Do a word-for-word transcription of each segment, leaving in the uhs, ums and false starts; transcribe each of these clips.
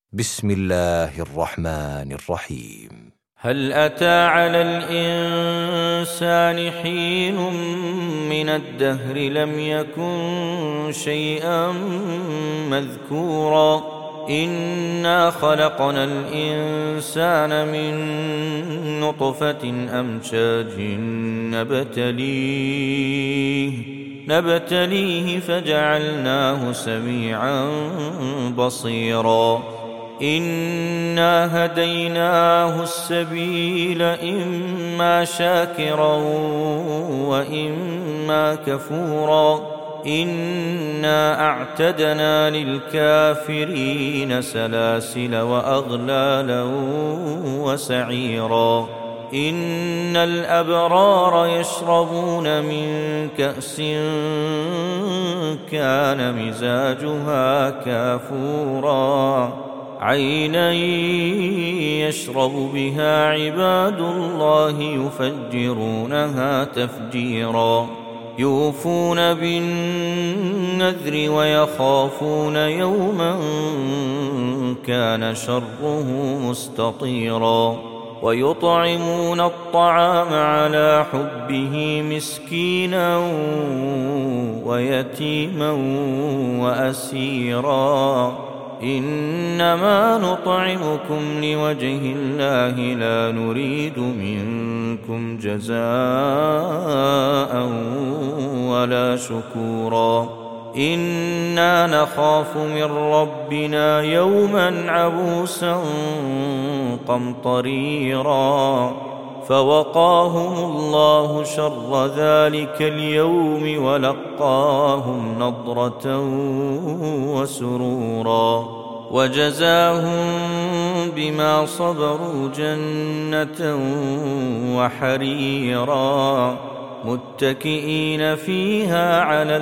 بسم الله الرحمن الرحيم. هل أتى على الإنسان حين من الدهر لم يكن شيئا مذكورا إنا خلقنا الإنسان من نطفة أمشاج نبتليه نبتليه فجعلناه سميعا بصيرا إنا هديناه السبيل إما شاكرا وإما كفورا إنا أعتدنا للكافرين سلاسل وأغلالا وسعيرا إن الأبرار يشربون من كأس كان مزاجها كافورا عينا يشرب بها عباد الله يفجرونها تفجيرا يوفون بالنذر ويخافون يوما كان شره مستطيرا ويطعمون الطعام على حبه مسكينا ويتيما وأسيرا إنما نطعمكم لوجه الله لا نريد منكم جزاء ولا شكورا إنا نخاف من ربنا يوما عبوسا قمطريرا فوقاهم الله شر ذلك اليوم ولقاهم نضرة وسرورا وجزاهم بما صبروا جنة وحريرا متكئين فيها على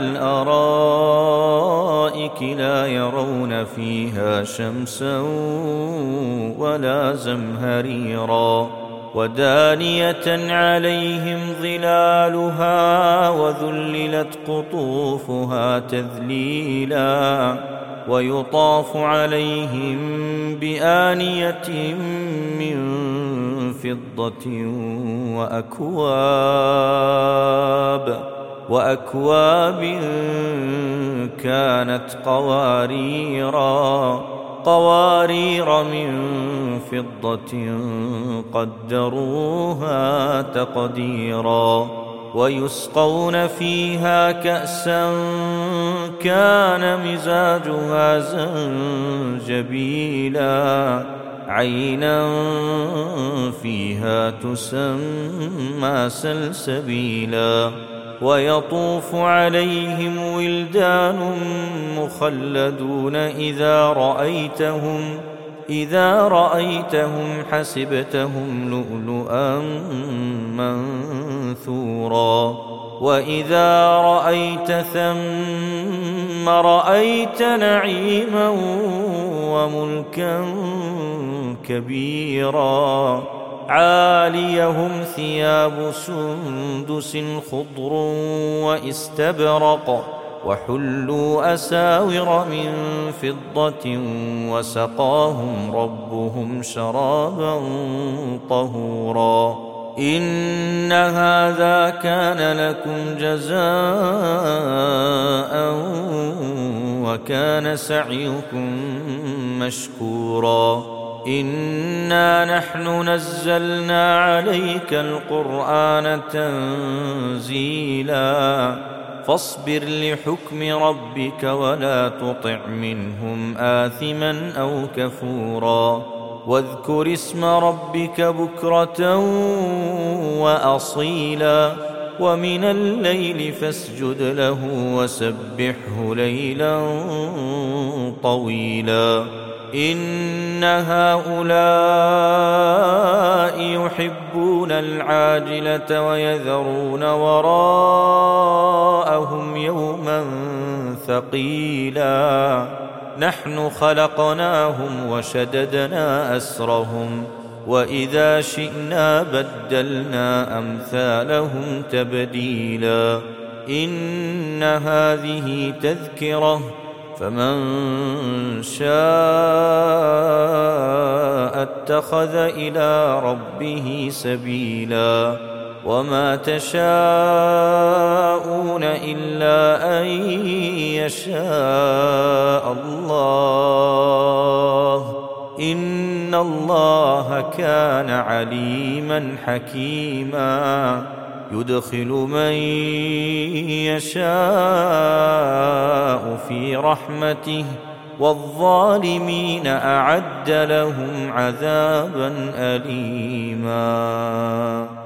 الأرائك لا يرون فيها شمسا ولا زمهريرا ودانية عليهم ظلالها وذللت قطوفها تذليلا ويطاف عليهم بآنية من فضة وأكواب وأكواب كانت قواريرا قوارير من فضة قدروها تقديرا ويسقون فيها كأسا كان مزاجها زنجبيلا عينا فيها تسمى سلسبيلا ويطوف عليهم ولدان مخلدون إذا رأيتهم إذا رأيتهم حسبتهم لؤلؤا منثورا وإذا رأيت ثم رأيت نعيما وملكا كبيرا عاليهم ثياب سندس خضر واستبرق وحلوا أساور من فضة وسقاهم ربهم شرابا طهورا إن هذا كان لكم جزاء وكان سعيكم مشكورا إنا نحن نزلنا عليك القرآن تنزيلا فاصبر لحكم ربك ولا تطع منهم آثما أو كفورا واذكر اسم ربك بكرة وأصيلا ومن الليل فاسجد له وسبحه ليلا طويلا إن هؤلاء يحبون العاجلة ويذرون وراءهم يوما ثقيلا نحن خلقناهم وشددنا أسرهم وإذا شئنا بدلنا أمثالهم تبديلا إن هذه تذكرة فمن شاء واتخذ إلى ربه سبيلا وما تشاءون إلا أن يشاء الله إن الله كان عليما حكيما يدخل من يشاء في رحمته والظالمين أعد لهم عذابا أليما.